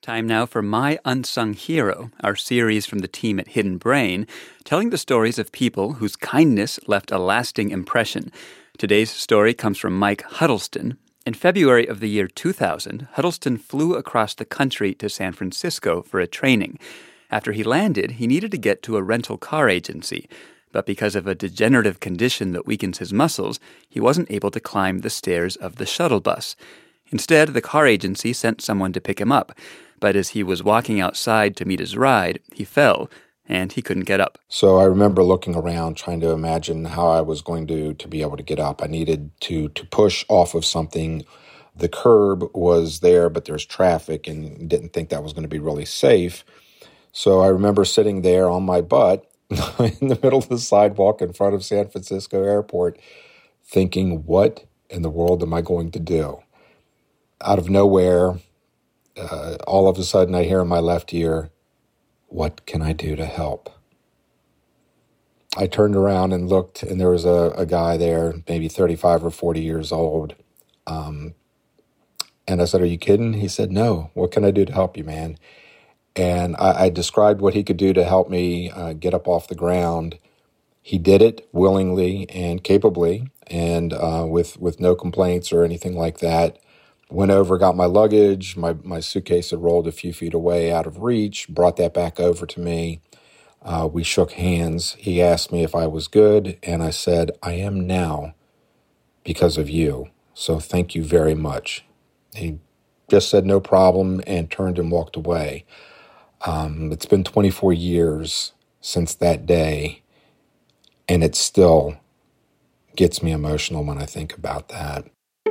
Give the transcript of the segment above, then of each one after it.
Time now for My Unsung Hero, our series from the team at Hidden Brain, telling the stories of people whose kindness left a lasting impression. Today's story comes from Mike Huddleston. In February of the year 2000, Huddleston flew across the country to San Francisco for a training. After he landed, he needed to get to a rental car agency. But because of a degenerative condition that weakens his muscles, he wasn't able to climb the stairs of the shuttle bus. Instead, the car agency sent someone to pick him up. But as he was walking outside to meet his ride, he fell, and he couldn't get up. So I remember looking around, trying to imagine how I was going to be able to get up. I needed to push off of something. The curb was there, but there's traffic, and didn't think that was going to be really safe. So I remember sitting there on my butt in the middle of the sidewalk in front of San Francisco Airport, thinking, what in the world am I going to do? Out of nowhere, all of a sudden I hear in my left ear, what can I do to help? I turned around and looked, and there was a guy there, maybe 35 or 40 years old. And I said, are you kidding? He said, no, what can I do to help you, man? And I described what he could do to help me get up off the ground. He did it willingly and capably, and with no complaints or anything like that. Went over, got my luggage. My suitcase had rolled a few feet away out of reach, brought that back over to me. We shook hands. He asked me if I was good, and I said, I am now because of you. So thank you very much. He just said no problem and turned and walked away. It's been 24 years since that day, and it still gets me emotional when I think about that.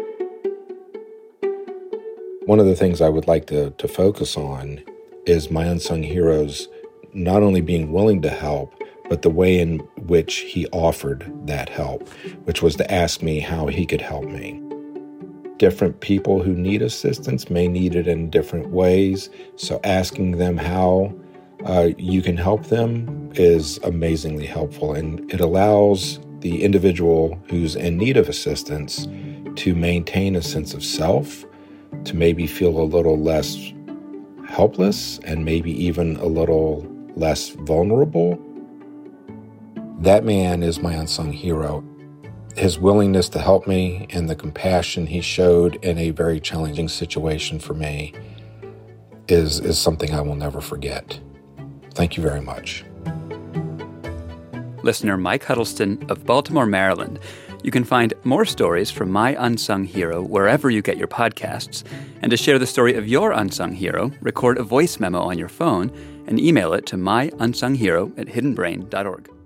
One of the things I would like to focus on is my unsung heroes not only being willing to help, but the way in which he offered that help, which was to ask me how he could help me. Different people who need assistance may need it in different ways, so asking them how you can help them is amazingly helpful, and it allows the individual who's in need of assistance to maintain a sense of self, to maybe feel a little less helpless and maybe even a little less vulnerable. That man is my unsung hero. His willingness to help me and the compassion he showed in a very challenging situation for me is something I will never forget. Thank you very much. Listener Mike Huddleston of Baltimore, Maryland. You can find more stories from My Unsung Hero wherever you get your podcasts. And to share the story of your unsung hero, record a voice memo on your phone and email it to myunsunghero@hiddenbrain.org.